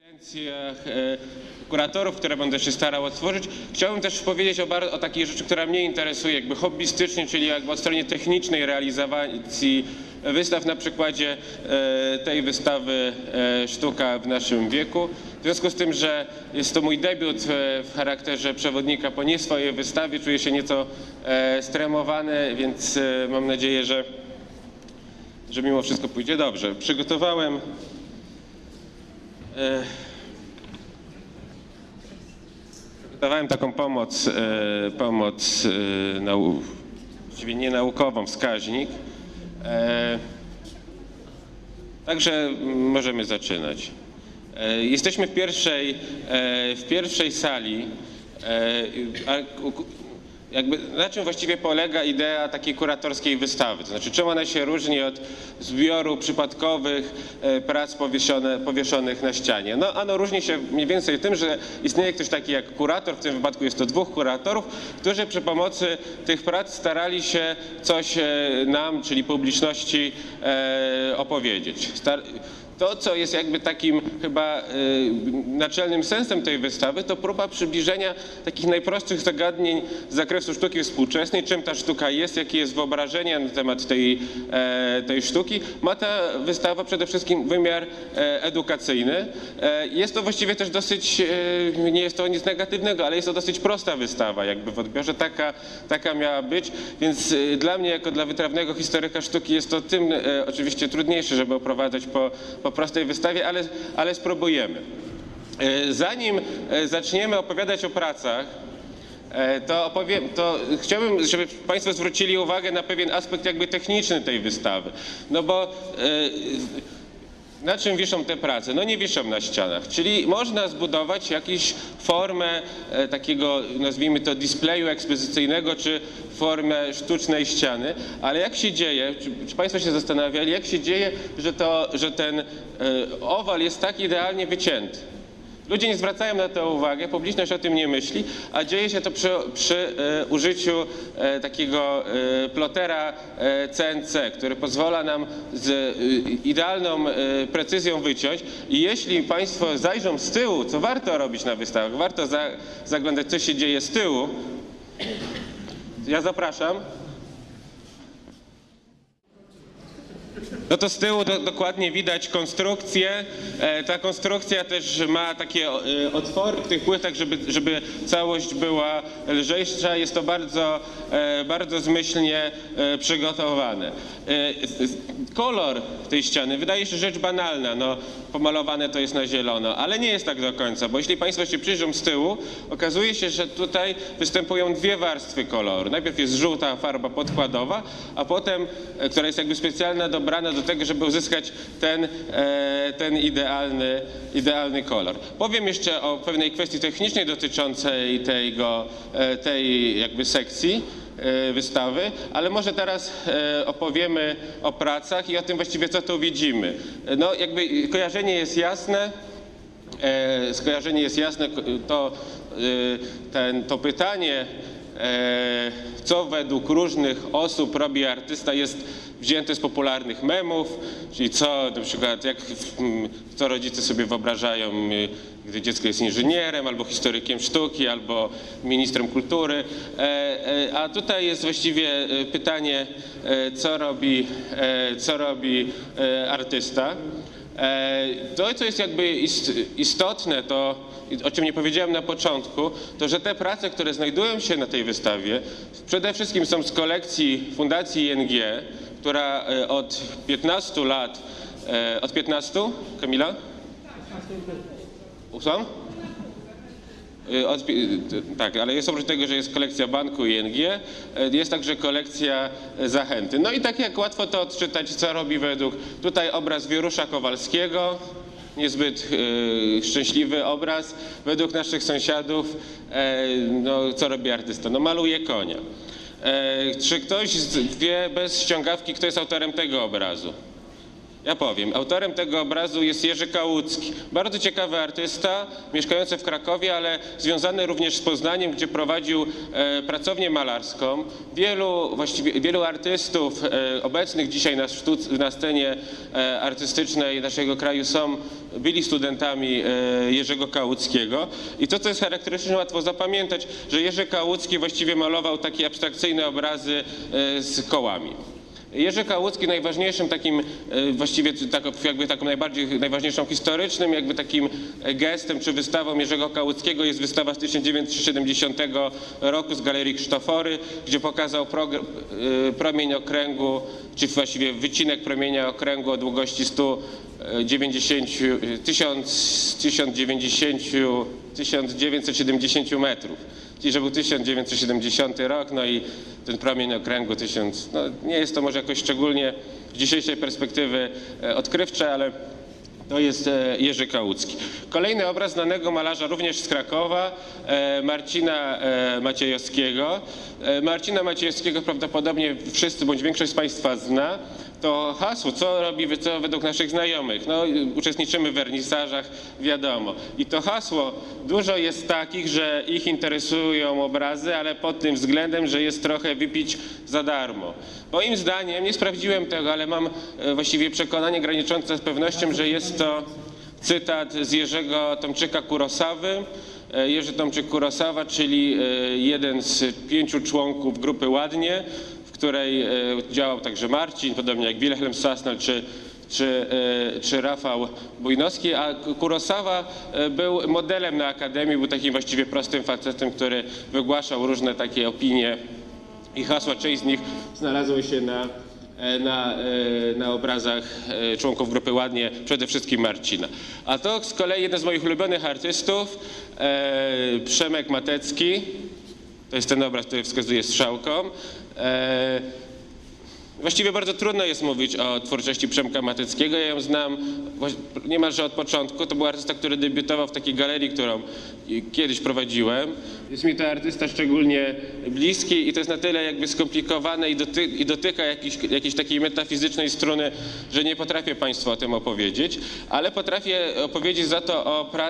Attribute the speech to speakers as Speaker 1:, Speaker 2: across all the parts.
Speaker 1: Kuratorów, które będę się starał otworzyć. Chciałbym też powiedzieć o takiej rzeczy, która mnie interesuje, jakby hobbystycznie, czyli jakby od strony technicznej realizacji wystaw na przykładzie tej wystawy Sztuka w naszym wieku. W związku z tym, że jest to mój debiut w charakterze przewodnika po nie swojej wystawie, czuję się nieco stremowany, więc mam nadzieję, że mimo wszystko pójdzie dobrze. Przygotowałem taką pomoc właściwie nie naukową, wskaźnik. Także możemy zaczynać. Jesteśmy w pierwszej sali. Na czym właściwie polega idea takiej kuratorskiej wystawy? To znaczy, czym ona się różni od zbioru przypadkowych prac powieszonych na ścianie? No, ano różni się mniej więcej tym, że istnieje ktoś taki jak kurator, w tym wypadku jest to 2 kuratorów, którzy przy pomocy tych prac starali się coś nam, czyli publiczności, opowiedzieć. To, co jest jakby takim chyba naczelnym sensem tej wystawy, to próba przybliżenia takich najprostszych zagadnień z zakresu sztuki współczesnej, czym ta sztuka jest, jakie jest wyobrażenie na temat tej sztuki. Ma ta wystawa przede wszystkim wymiar edukacyjny. Jest to właściwie też dosyć, nie jest to nic negatywnego, ale jest to dosyć prosta wystawa jakby w odbiorze, taka miała być, więc dla mnie jako dla wytrawnego historyka sztuki jest to tym oczywiście trudniejsze, żeby oprowadzać po prostej wystawie, ale spróbujemy. Zanim zaczniemy opowiadać o pracach, to chciałbym, żeby Państwo zwrócili uwagę na pewien aspekt jakby techniczny tej wystawy. No bo na czym wiszą te prace? No nie wiszą na ścianach, czyli można zbudować jakąś formę takiego, nazwijmy to, displayu ekspozycyjnego, czy formę sztucznej ściany, ale jak się dzieje, czy Państwo się zastanawiali, jak się dzieje, że ten owal jest tak idealnie wycięty? Ludzie nie zwracają na to uwagę, publiczność o tym nie myśli, a dzieje się to przy użyciu takiego plotera CNC, który pozwala nam z idealną precyzją wyciąć. I jeśli Państwo zajrzą z tyłu, co warto robić na wystawach, warto zaglądać, co się dzieje z tyłu. Ja zapraszam. No to z tyłu dokładnie widać konstrukcję. Ta konstrukcja też ma takie otwory w tych płytach, żeby całość była lżejsza. Jest to bardzo zmyślnie przygotowane. Kolor tej ściany wydaje się rzecz banalna, no pomalowane to jest na zielono, ale nie jest tak do końca, bo jeśli Państwo się przyjrzą z tyłu, okazuje się, że tutaj występują 2 warstwy koloru. Najpierw jest żółta farba podkładowa, a potem, która jest jakby specjalnie dobrana do tego, żeby uzyskać ten idealny kolor. Powiem jeszcze o pewnej kwestii technicznej dotyczącej tej jakby sekcji wystawy, ale może teraz opowiemy o pracach i o tym właściwie, co tu widzimy. No jakby skojarzenie jest jasne, to pytanie, co według różnych osób robi artysta, jest wzięte z popularnych memów, czyli na przykład co rodzice sobie wyobrażają, gdy dziecko jest inżynierem, albo historykiem sztuki, albo ministrem kultury. A tutaj jest właściwie pytanie, co robi artysta. To, co jest jakby istotne, to o czym nie powiedziałem na początku, to że te prace, które znajdują się na tej wystawie, przede wszystkim są z kolekcji Fundacji ING, która od 15 lat, od 15? Kamila? Słucham? Tak, ale jest oprócz tego, że jest kolekcja Banku ING, jest także kolekcja Zachęty. No i tak jak łatwo to odczytać, co robi tutaj obraz Wierusza Kowalskiego, niezbyt szczęśliwy obraz. Według naszych sąsiadów, no, co robi artysta? No maluje konia. Czy ktoś wie bez ściągawki, kto jest autorem tego obrazu? Ja powiem. Autorem tego obrazu jest Jerzy Kałucki. Bardzo ciekawy artysta, mieszkający w Krakowie, ale związany również z Poznaniem, gdzie prowadził pracownię malarską. Wielu artystów obecnych dzisiaj na scenie artystycznej naszego kraju byli studentami Jerzego Kałuckiego. I to, co jest charakterystyczne, łatwo zapamiętać, że Jerzy Kałucki właściwie malował takie abstrakcyjne obrazy z kołami. Jerzy Kałucki najważniejszym takim, właściwie taką najważniejszą historycznym jakby takim gestem czy wystawą Jerzego Kałuckiego jest wystawa z 1970 roku z Galerii Krzysztofory, gdzie pokazał promień okręgu, czy właściwie wycinek promienia okręgu o długości 1970 metrów. Czyli że był 1970 rok, no i ten promień okręgu 1000, no nie jest to może jakoś szczególnie z dzisiejszej perspektywy odkrywcze, ale to jest Jerzy Kałucki. Kolejny obraz znanego malarza również z Krakowa, Marcina Maciejowskiego. Marcina Maciejowskiego prawdopodobnie wszyscy bądź większość z Państwa zna. To hasło, co według naszych znajomych? No, uczestniczymy w wernisażach, wiadomo. I to hasło, dużo jest takich, że ich interesują obrazy, ale pod tym względem, że jest trochę wypić za darmo. Moim zdaniem, nie sprawdziłem tego, ale mam właściwie przekonanie graniczące z pewnością, że jest to cytat z Jerzego Tomczyka Kurosawy. Jerzy Tomczyk Kurosawa, czyli jeden z 5 członków grupy Ładnie, w której działał także Marcin, podobnie jak Wilhelm Sasnal czy Rafał Bujnowski, a Kurosawa był modelem na Akademii, był takim właściwie prostym facetem, który wygłaszał różne takie opinie i hasła. Część z nich znalazły się na obrazach członków grupy Ładnie, przede wszystkim Marcina. A to z kolei jeden z moich ulubionych artystów, Przemek Matecki. To jest ten obraz, który wskazuje strzałką. Właściwie bardzo trudno jest mówić o twórczości Przemka Mateckiego. Ja ją znam niemalże od początku. To był artysta, który debiutował w takiej galerii, którą kiedyś prowadziłem. Jest mi to artysta szczególnie bliski i to jest na tyle jakby skomplikowane i dotyka jakiejś takiej metafizycznej struny, że nie potrafię Państwu o tym opowiedzieć, ale potrafię opowiedzieć za to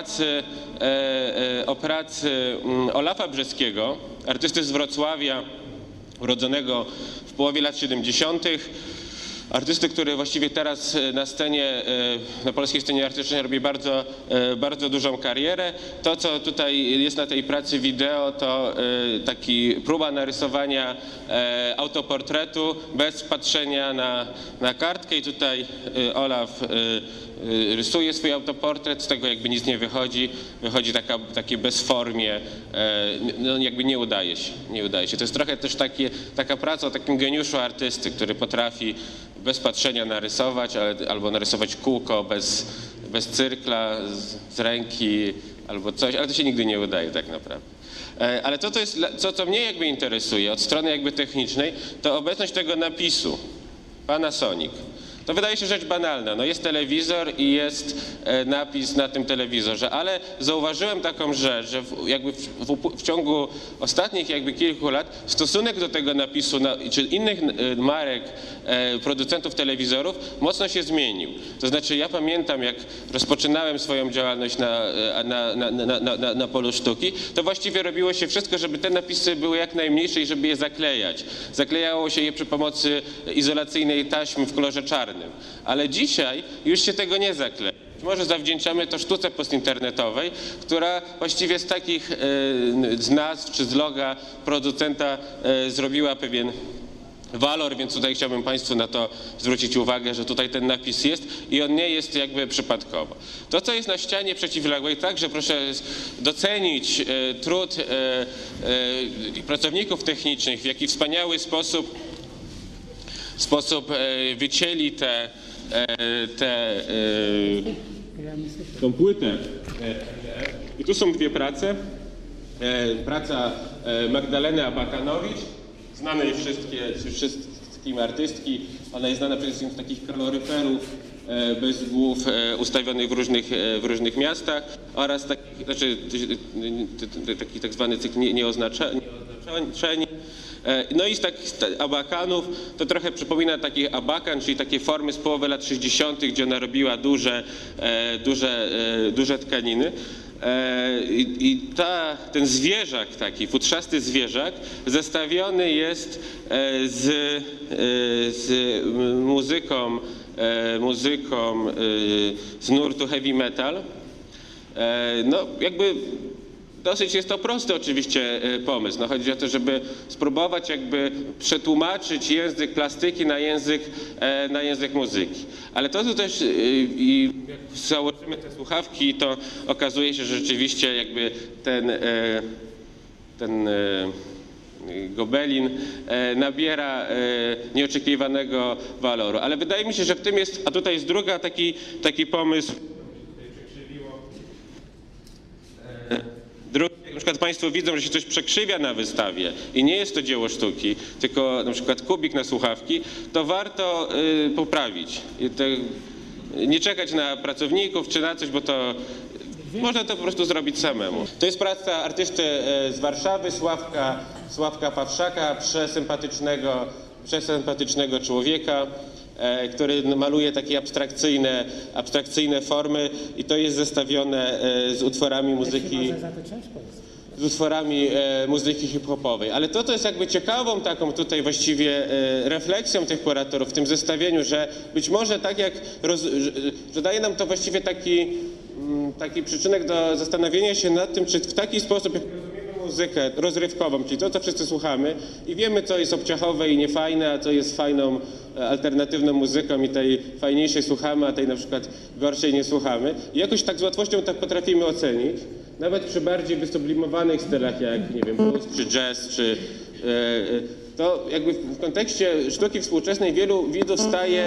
Speaker 1: o pracy Olafa Brzeskiego, artysty z Wrocławia, urodzonego w połowie lat 70. Artysty, który właściwie teraz na polskiej scenie artystycznej robi bardzo dużą karierę. To, co tutaj jest na tej pracy wideo, to taki próba narysowania autoportretu bez patrzenia na kartkę i tutaj Olaf rysuje swój autoportret, z tego jakby nic nie wychodzi, takie bezformie, no jakby nie udaje się. To jest trochę też taka praca o takim geniuszu artysty, który potrafi bez patrzenia narysować, albo narysować kółko bez cyrkla, z ręki, albo coś, ale to się nigdy nie udaje tak naprawdę. Ale co mnie jakby interesuje od strony jakby technicznej, to obecność tego napisu, Panasonic. To wydaje się rzecz banalna. No jest telewizor i jest napis na tym telewizorze, ale zauważyłem taką rzecz, że w ciągu ostatnich jakby kilku lat stosunek do tego napisu czy innych marek producentów telewizorów mocno się zmienił. To znaczy ja pamiętam, jak rozpoczynałem swoją działalność na polu sztuki, to właściwie robiło się wszystko, żeby te napisy były jak najmniejsze i żeby je zaklejać. Zaklejało się je przy pomocy izolacyjnej taśmy w kolorze czarnym. Ale dzisiaj już się tego nie zakleja. Może zawdzięczamy to sztuce postinternetowej, która właściwie z nazw czy z loga producenta zrobiła pewien walor, więc tutaj chciałbym Państwu na to zwrócić uwagę, że tutaj ten napis jest i on nie jest jakby przypadkowo. To, co jest na ścianie przeciwległej, także proszę docenić trud pracowników technicznych, w jaki wspaniały sposób wycięli tą płytę. I tu są dwie prace. Praca Magdaleny Abakanowicz, znanej wszystkim artystki. Ona jest znana przede wszystkim z takich kaloryferów bez głów ustawionych w różnych miastach oraz taki tak zwany cykl nieoznaczeń. No i z takich abakanów to trochę przypomina takich abakan, czyli takie formy z połowy lat 60., gdzie ona robiła duże tkaniny. I ten zwierzak taki, futrzasty zwierzak zestawiony jest z muzyką z nurtu heavy metal. No jakby dosyć jest to prosty oczywiście pomysł. No, chodzi o to, żeby spróbować jakby przetłumaczyć język plastyki na język muzyki. Ale to tu też jak założymy te słuchawki, to okazuje się, że rzeczywiście jakby ten gobelin nabiera nieoczekiwanego waloru. Ale wydaje mi się, że w tym jest, a tutaj jest druga taki pomysł. Na przykład Państwo widzą, że się coś przekrzywia na wystawie i nie jest to dzieło sztuki, tylko na przykład kubik na słuchawki, to warto poprawić. Nie czekać na pracowników czy na coś, bo to można to po prostu zrobić samemu. To jest praca artysty z Warszawy, Sławka Pawszaka, przesympatycznego człowieka, który maluje takie abstrakcyjne formy i to jest zestawione z utworami muzyki hip-hopowej. Ale to jest jakby ciekawą taką tutaj właściwie refleksją tych kuratorów w tym zestawieniu, że być może tak jak, że daje nam to właściwie taki przyczynek do zastanowienia się nad tym, czy w taki sposób, jak rozumiemy muzykę rozrywkową, czyli to, co wszyscy słuchamy i wiemy, co jest obciachowe i niefajne, a co jest fajną, alternatywną muzyką i tej fajniejszej słuchamy, a tej na przykład gorszej nie słuchamy. I jakoś tak z łatwością tak potrafimy ocenić, nawet przy bardziej wysublimowanych stylach, jak nie wiem, blues, czy jazz, czy to jakby w kontekście sztuki współczesnej wielu widzów staje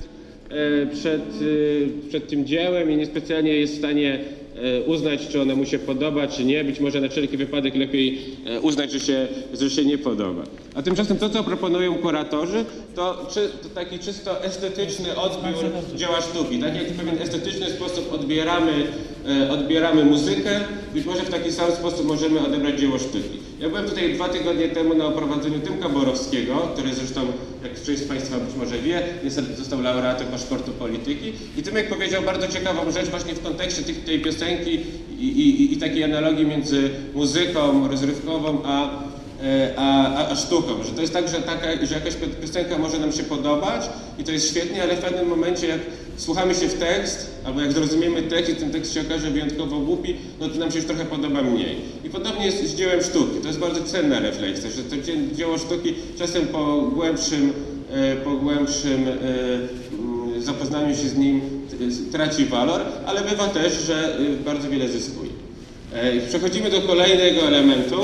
Speaker 1: przed tym dziełem i niespecjalnie jest w stanie uznać, czy ono mu się podoba, czy nie. Być może na wszelki wypadek lepiej uznać, że się nie podoba. A tymczasem to, co proponują kuratorzy, to taki czysto estetyczny odbiór dzieła sztuki. Tak jak w pewien estetyczny sposób odbieramy muzykę, być może w taki sam sposób możemy odebrać dzieło sztuki. Ja byłem tutaj 2 tygodnie temu na oprowadzeniu Tymka Borowskiego, który zresztą, jak część z Państwa być może wie, niestety został laureatem paszportu polityki. I Tymek powiedział bardzo ciekawą rzecz właśnie w kontekście tej piosenki i takiej analogii między muzyką rozrywkową a sztuką, że to jest tak, że jakaś piosenka może nam się podobać i to jest świetnie, ale w pewnym momencie jak wsłuchamy się w tekst, albo jak zrozumiemy tekst i ten tekst się okaże wyjątkowo głupi, no to nam się już trochę podoba mniej. I podobnie jest z dziełem sztuki. To jest bardzo cenna refleksja, że to dzieło sztuki czasem po głębszym zapoznaniu się z nim traci walor, ale bywa też, że bardzo wiele zyskuje. Przechodzimy do kolejnego elementu.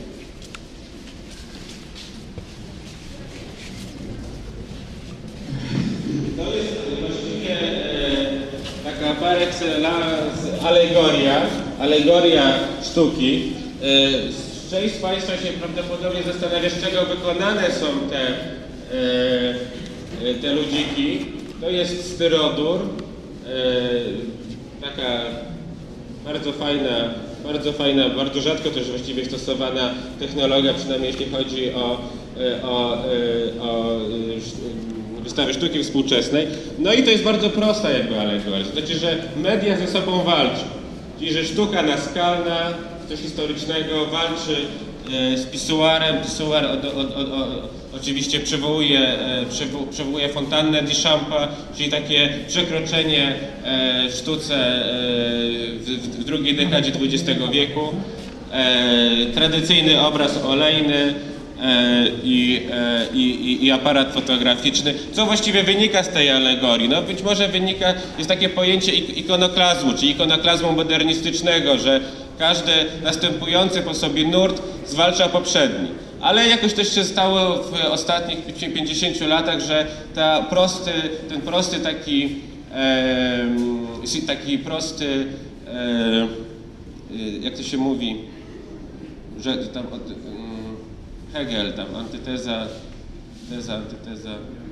Speaker 1: Par excellence alegoria sztuki. Część z Państwa się prawdopodobnie zastanawia, z czego wykonane są te ludziki. To jest styrodur, taka bardzo fajna, bardzo rzadko też właściwie stosowana technologia, przynajmniej jeśli chodzi o wystawy sztuki współczesnej. No i to jest bardzo prosta jakby alegoria. To znaczy, że media ze sobą walczą. Czyli, że sztuka naskalna, coś historycznego walczy z pisuarem. Pisuar oczywiście przywołuje fontannę Duchampa, czyli takie przekroczenie sztuce w drugiej dekadzie XX wieku. Tradycyjny obraz olejny, i aparat fotograficzny. Co właściwie wynika z tej alegorii? No być może jest takie pojęcie ikonoklazmu, czy ikonoklazmu modernistycznego, że każdy następujący po sobie nurt zwalcza poprzedni. Ale jakoś też się stało w ostatnich 50 latach, że ten prosty jak to się mówi, że tam Hegel, tam antyteza, antyteza.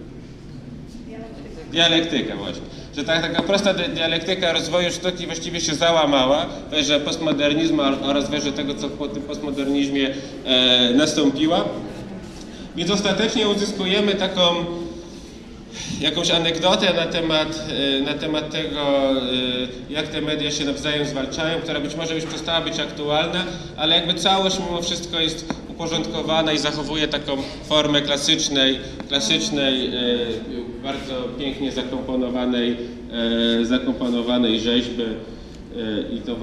Speaker 1: Dialektyka właśnie. Że taka prosta dialektyka rozwoju sztuki właściwie się załamała w erze postmodernizmu oraz w erze tego, co po tym postmodernizmie nastąpiła. Więc ostatecznie uzyskujemy taką jakąś anegdotę na temat tego, jak te media się nawzajem zwalczają, która być może już przestała być aktualna, ale jakby całość mimo wszystko jest uporządkowana i zachowuje taką formę klasycznej, bardzo pięknie zakomponowanej rzeźby i to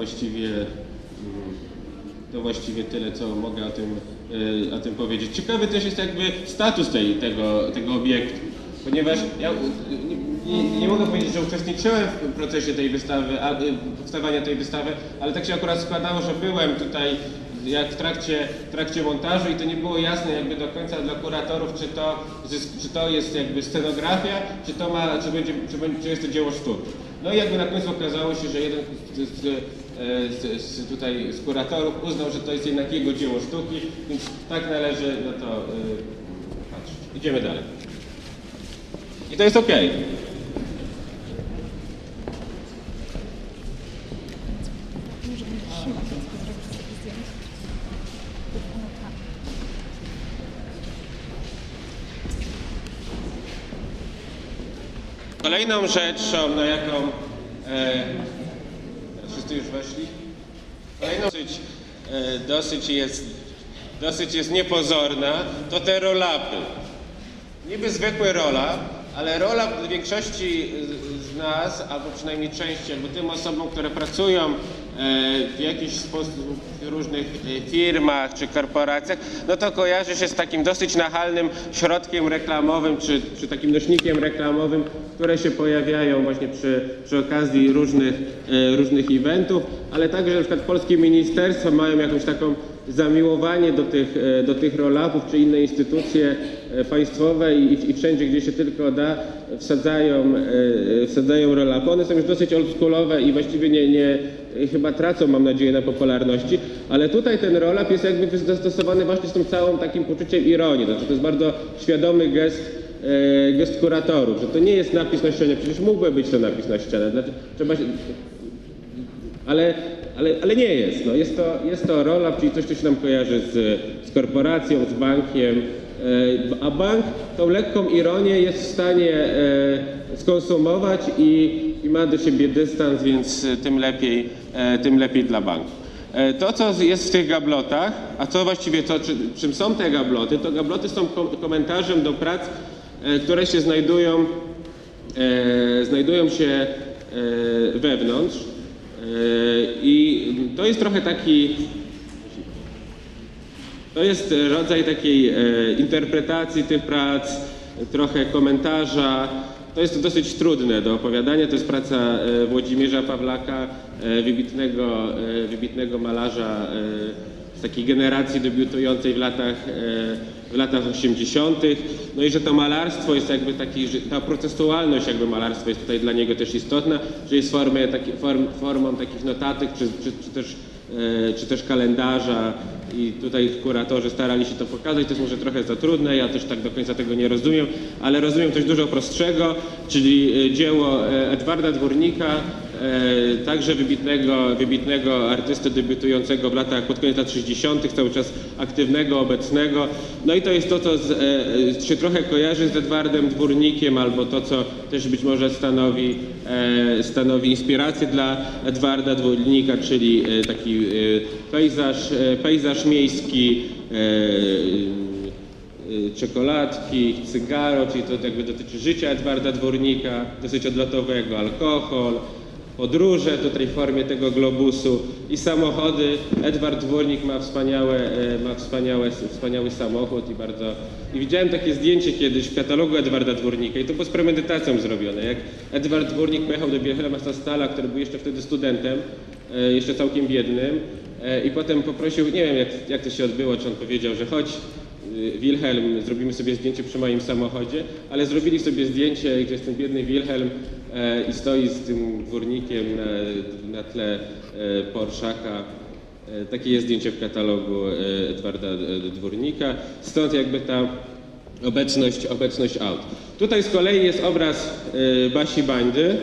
Speaker 1: właściwie tyle, co mogę o tym powiedzieć. Ciekawy też jest jakby status tego obiektu, ponieważ ja nie mogę powiedzieć, że uczestniczyłem w procesie tej wystawy, powstawania tej wystawy, ale tak się akurat składało, że byłem tutaj jak w trakcie montażu i to nie było jasne jakby do końca dla kuratorów, czy to jest jakby scenografia, czy jest to dzieło sztuki. No i jakby na końcu okazało się, że jeden z kuratorów uznał, że to jest jednak jego dzieło sztuki, więc tak należy na to patrzeć. Idziemy dalej. I to jest okej. Kolejną rzeczą, na jaką wszyscy już weszli? Kolejną dosyć jest niepozorna, to te roll-upy. Niby zwykły roll-up, ale roll-up dla większości z nas, albo przynajmniej części, albo tym osobom, które pracują w jakiś sposób w różnych firmach czy korporacjach, no to kojarzy się z takim dosyć nachalnym środkiem reklamowym, czy takim nośnikiem reklamowym, które się pojawiają właśnie przy okazji różnych eventów, ale także na przykład polskie ministerstwa mają jakąś taką zamiłowanie do tych roll-upów, czy inne instytucje państwowe i wszędzie, gdzie się tylko da, wsadzają roll-upy. One są już dosyć oldschoolowe i właściwie chyba tracą, mam nadzieję, na popularności, ale tutaj ten roll-up jest jakby zastosowany właśnie z tą całą takim poczuciem ironii. Znaczy, to jest bardzo świadomy gest kuratorów, że to nie jest napis na ścianie, przecież mógłby być to napis na ścianie. Ale nie jest. No, jest to roll-up, czyli coś, co się nam kojarzy z korporacją, z bankiem, a bank tą lekką ironię jest w stanie skonsumować i ma do siebie dystans, więc tym lepiej dla banku. To, co jest w tych gablotach, a co właściwie czym są te gabloty, to gabloty są komentarzem do prac, które się znajdują się wewnątrz. I to jest trochę to jest rodzaj takiej interpretacji tych prac, trochę komentarza. To jest dosyć trudne do opowiadania. To jest praca Włodzimierza Pawlaka, wybitnego malarza z takiej generacji debiutującej w latach 80. No i że to malarstwo jest jakby że ta procesualność jakby malarstwa jest tutaj dla niego też istotna, że jest formą takich notatek czy też kalendarza i tutaj kuratorzy starali się to pokazać. To jest może trochę za trudne, ja też tak do końca tego nie rozumiem, ale rozumiem coś dużo prostszego, czyli dzieło Edwarda Dwórnika, także wybitnego artysty debiutującego pod koniec lat 60., cały czas aktywnego, obecnego. No i to jest to, co się trochę kojarzy z Edwardem Dwórnikiem, albo to, co też być może stanowi inspirację dla Edwarda Dwórnika, czyli taki pejzaż miejski, czekoladki, cygaro, czyli to jakby dotyczy życia Edwarda Dwórnika, dosyć odlotowego, alkohol, podróże tutaj w formie tego globusu i samochody. Edward Dwórnik ma wspaniały samochód i widziałem takie zdjęcie kiedyś w katalogu Edwarda Dwórnika i to było z premedytacją zrobione. Jak Edward Dwórnik pojechał do Wilhelma Stala, który był jeszcze wtedy studentem, jeszcze całkiem biednym, i potem poprosił, nie wiem jak to się odbyło, czy on powiedział, że chodź Wilhelm, zrobimy sobie zdjęcie przy moim samochodzie, ale zrobili sobie zdjęcie, gdzie jest ten biedny Wilhelm i stoi z tym dwórnikiem na tle Porszaka. Takie jest zdjęcie w katalogu Edwarda Dwórnika, stąd jakby ta obecność aut. Tutaj z kolei jest obraz Basi Bańdy,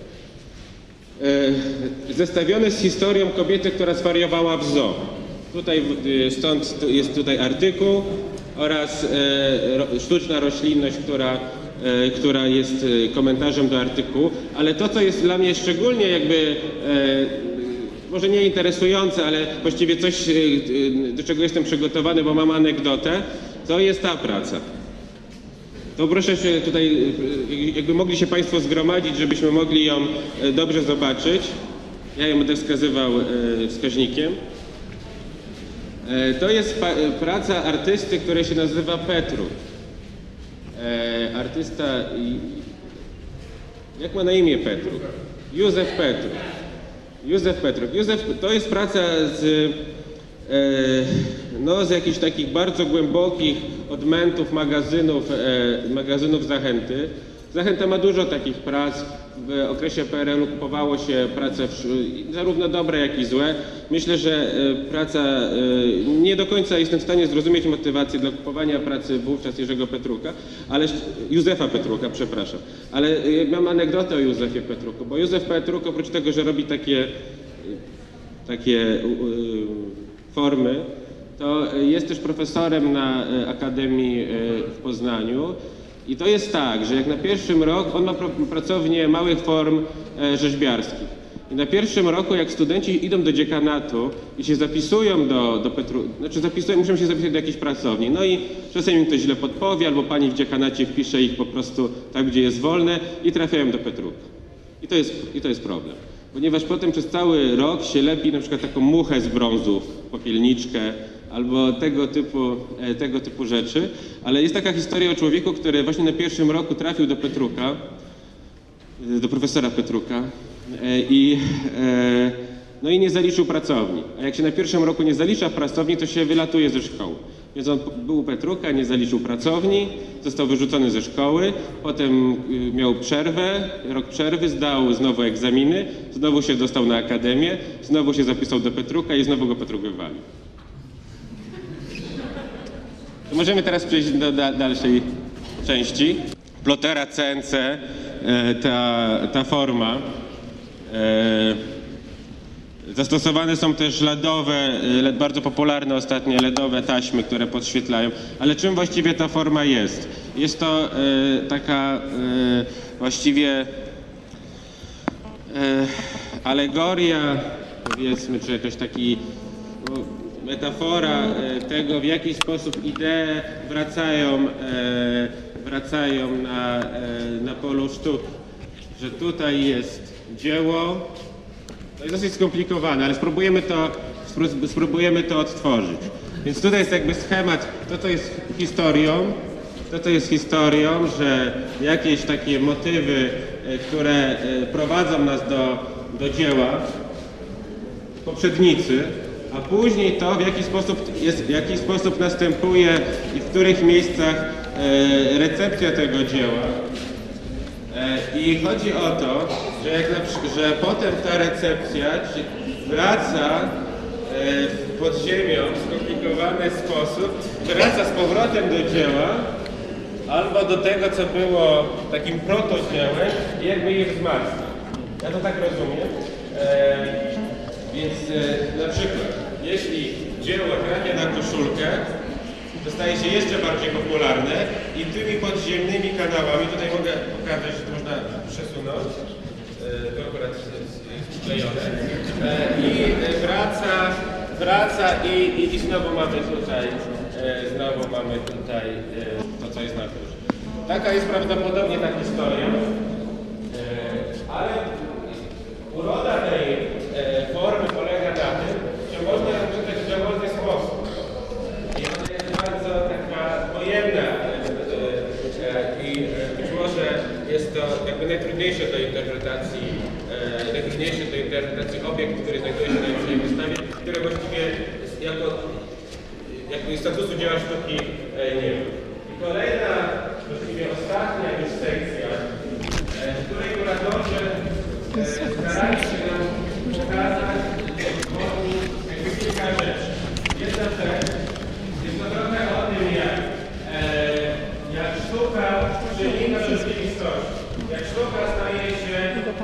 Speaker 1: zestawiony z historią kobiety, która zwariowała w zoo. Stąd jest tutaj artykuł oraz sztuczna roślinność, która jest komentarzem do artykułu, ale to, co jest dla mnie szczególnie jakby może nie interesujące, ale właściwie coś, do czego jestem przygotowany, bo mam anegdotę, to jest ta praca. To proszę się tutaj, jakby mogli się Państwo zgromadzić, żebyśmy mogli ją dobrze zobaczyć. Ja ją będę wskazywał wskaźnikiem. To jest praca artysty, który się nazywa Petruk. Artysta, jak ma na imię Petruk? Józef Petruk. Józef Petruk. Józef, to jest praca z jakichś takich bardzo głębokich odmętów magazynów Zachęty. Zachęta ma dużo takich prac. W okresie PRL-u kupowało się prace zarówno dobre, jak i złe. Myślę, że nie do końca jestem w stanie zrozumieć motywację dla kupowania pracy wówczas Jerzego Petruka, Józefa Petruka, przepraszam. Ale mam anegdotę o Józefie Petruku, bo Józef Petruk, oprócz tego, że robi takie formy, to jest też profesorem na Akademii w Poznaniu. I to jest tak, że jak na pierwszym roku, on ma pracownię małych form rzeźbiarskich. I na pierwszym roku, jak studenci idą do dziekanatu i się zapisują do Petruka, muszą się zapisać do jakiejś pracowni. No i czasem im ktoś źle podpowie, albo pani w dziekanacie wpisze ich po prostu tam, gdzie jest wolne i trafiają do Petruka. I to jest problem. Ponieważ potem przez cały rok się lepi na przykład taką muchę z brązu, popielniczkę, albo tego typu rzeczy. Ale jest taka historia o człowieku, który właśnie na pierwszym roku trafił do Petruka, do profesora Petruka no i nie zaliczył pracowni. A jak się na pierwszym roku nie zalicza pracowni, to się wylatuje ze szkoły. Więc on był u Petruka, nie zaliczył pracowni, został wyrzucony ze szkoły, potem miał przerwę, rok przerwy, zdał znowu egzaminy, znowu się dostał na akademię, znowu się zapisał do Petruka i znowu go Petruk wywalił. To możemy teraz przejść do dalszej części. Plotera CNC, ta forma. Zastosowane są też bardzo popularne ostatnio LEDowe taśmy, które podświetlają. Ale czym właściwie ta forma jest? Jest to taka właściwie alegoria, powiedzmy, czy jakaś taki metafora tego, w jaki sposób idee wracają na polu sztuki. Że tutaj jest dzieło, to jest dosyć skomplikowane, ale spróbujemy to odtworzyć. Więc tutaj jest jakby schemat, to jest historią, że jakieś takie motywy, które prowadzą nas do dzieła, poprzednicy, a później to, w jaki sposób następuje i w których miejscach recepcja tego dzieła. I chodzi o to, że potem ta recepcja wraca w podziemią w skomplikowany sposób, wraca z powrotem do dzieła albo do tego, co było takim protodziełem i jakby je wzmacnia. Ja to tak rozumiem. Więc na przykład, jeśli dzieło trafia na koszulkę, staje się jeszcze bardziej popularne i tymi podziemnymi kanałami, tutaj mogę pokazać, że to można przesunąć, to akurat jest przyklejone, i wraca i znowu mamy tutaj to, co jest na górze. Taka jest prawdopodobnie ta historia, ale uroda tej formy polega na tym, że można ją czytać w dowolny sposób. I ona jest bardzo taka pojemna i być może jest to jakby najtrudniejszy do interpretacji obiekt, który znajduje się na tej wystawie, który właściwie jakby statusu dzieła sztuki nie ma. I kolejna, właściwie ostatnia już sekcja, w której kuratorzy starali się nam pokazać jakby kilka rzeczy. Jedna rzecz jest to trochę o tym, jak sztuka przenika do rzeczywistości. Jak sztuka staje się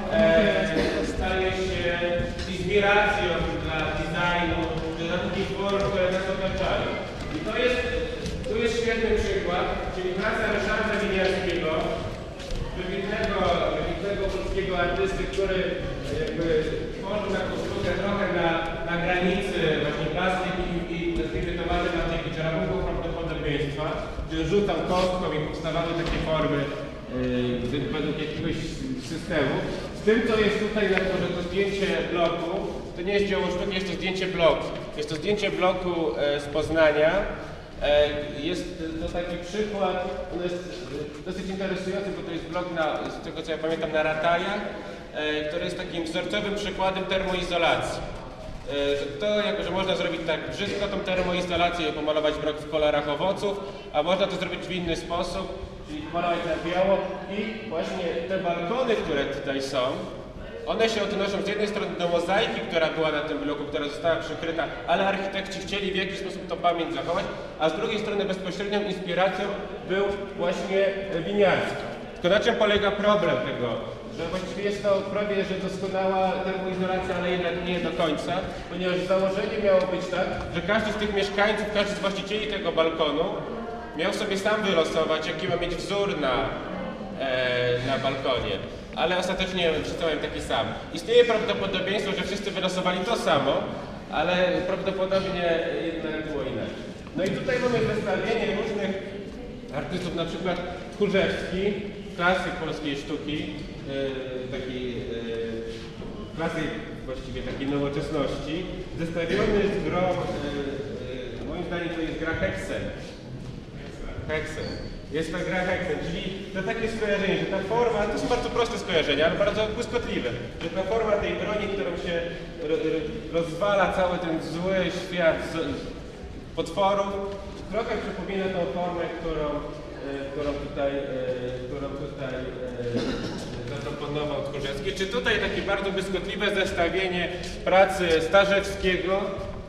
Speaker 1: inspiracją dla designu, dla takich form, które nas otaczają. I tu jest świetny przykład, czyli praca Ryszarda Winiarskiego, wybitnego polskiego artysty, który jakby tworzył taką sztukę trochę na granicy właśnie plastyki i nazwijmy to matematyki, czy rachunku prawdopodobieństwa, gdzie rzucał kostką i powstawały takie formy według jakiegoś systemu. Z tym, co jest tutaj na górze, to zdjęcie bloku, to nie jest dzieło sztuki, jest to zdjęcie bloku. Jest to zdjęcie bloku z Poznania. Jest to taki przykład, on jest dosyć interesujący, bo to jest blok, z tego co ja pamiętam, na Ratajach, który jest takim wzorcowym przykładem termoizolacji. Że można zrobić tak brzydko tą termoizolację, pomalować blok w kolorach owoców, a można to zrobić w inny sposób, czyli pomalować na biało i właśnie te balkony, które tutaj są, one się odnoszą z jednej strony do mozaiki, która była na tym bloku, która została przykryta, ale architekci chcieli w jakiś sposób tą pamięć zachować, a z drugiej strony bezpośrednią inspiracją był właśnie winiarski. Tylko na czym polega problem tego? Że właściwie jest to prawie że doskonała termoizolacja, ale jednak nie do końca, ponieważ założenie miało być tak, że każdy z tych mieszkańców, każdy z właścicieli tego balkonu miał sobie sam wylosować, jaki ma mieć wzór na balkonie. Ale ostatecznie wszyscy mają taki sam. Istnieje prawdopodobieństwo, że wszyscy wylosowali to samo, ale prawdopodobnie jednak było inaczej. No i tutaj mamy zestawienie różnych artystów, na przykład Tchórzewski, klasyk polskiej sztuki, klasyk właściwie takiej nowoczesności, zestawiony z grą, moim zdaniem to jest gra Hexen. Jest to gra Hexen, czyli to takie skojarzenie, że ta forma, to są bardzo proste skojarzenia, ale bardzo błyskotliwe, że ta forma tej broni, którą się rozwala cały ten zły świat potworów, trochę przypomina tą formę, którą tutaj zaproponował Tchórzewski. Czy tutaj takie bardzo błyskotliwe zestawienie pracy Starzewskiego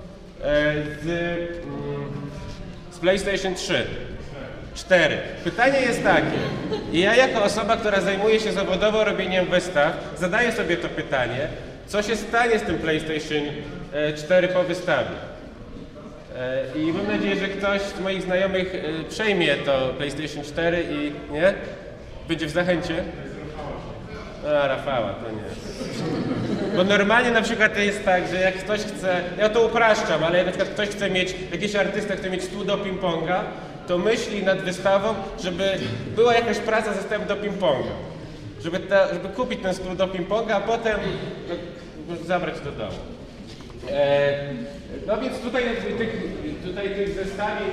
Speaker 1: z PlayStation 3. 4. Pytanie jest takie, i ja jako osoba, która zajmuje się zawodowo robieniem wystaw, zadaję sobie to pytanie, co się stanie z tym PlayStation 4 po wystawie. I mam nadzieję, że ktoś z moich znajomych przejmie to PlayStation 4 i nie? Będzie w zachęcie? A, Rafała, to nie. Bo normalnie na przykład to jest tak, że jak ktoś chce, ja to upraszczam, ale jak na przykład ktoś chce mieć, jakiś artysta chce mieć stół do ping-ponga, to myśli nad wystawą, żeby była jakaś praca zestawu do ping-ponga. Żeby kupić ten stół do ping-ponga, a potem zabrać do domu. No więc tutaj tych zestawień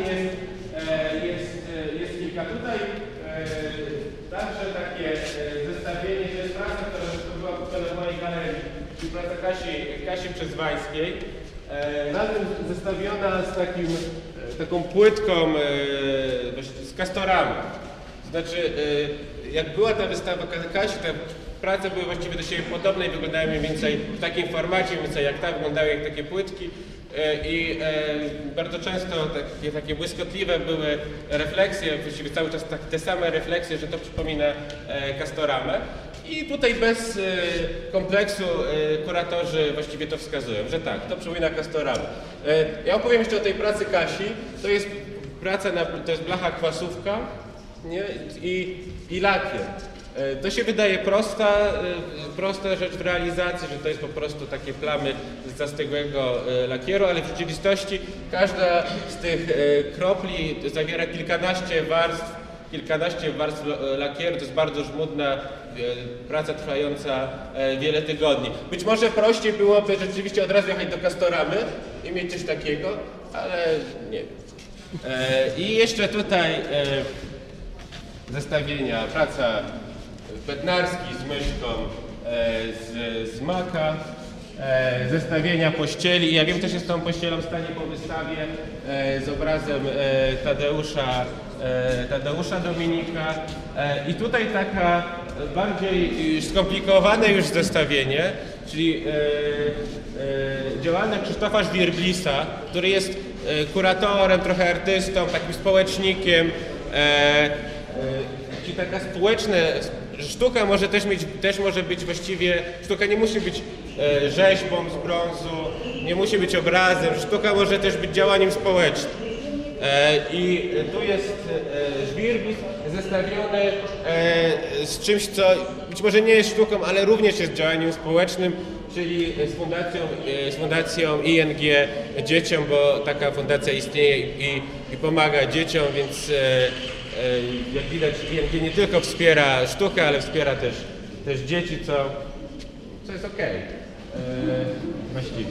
Speaker 1: jest kilka. Tutaj także takie zestawienie, to jest praca, która była kupiona w mojej galerii, czyli praca Kasi Przezwańskiej. Razem zestawiona z taką płytką z kastorami. To znaczy, jak była ta wystawa Kasi, te prace były właściwie do siebie podobne i wyglądały mniej więcej w takim formacie, mniej więcej jak ta, wyglądały jak takie płytki. I bardzo często takie błyskotliwe były refleksje, właściwie cały czas te same refleksje, że to przypomina Castoramę. I tutaj bez kompleksu kuratorzy właściwie to wskazują, że tak, to przypomina Castoramę. Ja opowiem jeszcze o tej pracy Kasi. To jest praca, to jest blacha kwasówka, nie? I lakier. To się wydaje prosta rzecz w realizacji, że to jest po prostu takie plamy z zastygłego lakieru, ale w rzeczywistości każda z tych kropli zawiera kilkanaście warstw lakieru. To jest bardzo żmudna praca trwająca wiele tygodni. Być może prościej byłoby rzeczywiście od razu jechać do Castoramy i mieć coś takiego, ale nie wiem. I jeszcze tutaj zestawienia, praca Bednarski z myszką z Maka, zestawienia pościeli. Ja wiem, też jest tą pościelą stanie po wystawie z obrazem Tadeusza Dominika. I tutaj taka bardziej skomplikowane już zestawienie, czyli działalność Krzysztofa Żwirblisa, który jest kuratorem, trochę artystą, takim społecznikiem. Czyli taka społeczna sztuka może być właściwie, sztuka nie musi być rzeźbą z brązu, nie musi być obrazem, sztuka może też być działaniem społecznym. I tu jest żwirwis zestawiony z czymś, co być może nie jest sztuką, ale również jest działaniem społecznym, czyli z fundacją ING Dzieciom, bo taka fundacja istnieje i pomaga dzieciom, więc jak widać ING nie tylko wspiera sztukę, ale wspiera też dzieci, co jest okej. Właściwie.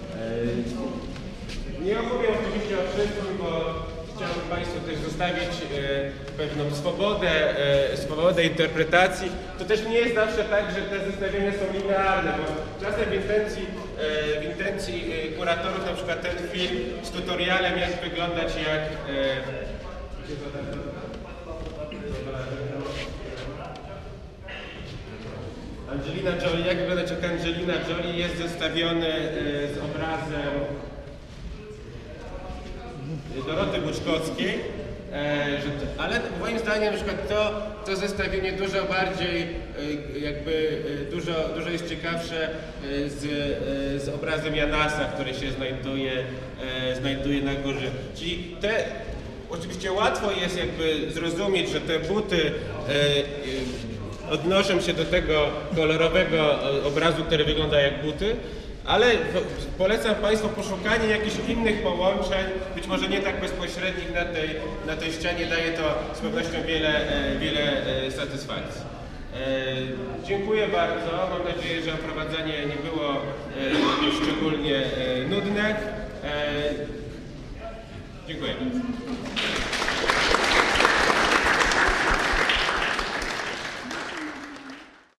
Speaker 1: Nie opowiem oczywiście o wszystkim, bo chciałbym Państwu też zostawić pewną swobodę interpretacji. To też nie jest zawsze tak, że te zestawienia są linearne, bo czasem w intencji kuratorów, na przykład ten film z tutorialem, jak wyglądać Angelina Jolie, jak wyglądać jak Angelina Jolie, jest zestawiony z obrazem Doroty Buczkowskiej, ale moim zdaniem na przykład to zestawienie dużo bardziej, dużo jest ciekawsze z obrazem Janasa, który się znajduje na górze. Czyli oczywiście łatwo jest zrozumieć, że te buty odnoszą się do tego kolorowego obrazu, który wygląda jak buty, ale polecam Państwu poszukanie jakichś innych połączeń, być może nie tak bezpośrednich na tej ścianie, daje to z pewnością wiele satysfakcji. Dziękuję bardzo, mam nadzieję, że oprowadzenie nie było szczególnie nudne. Dziękuję.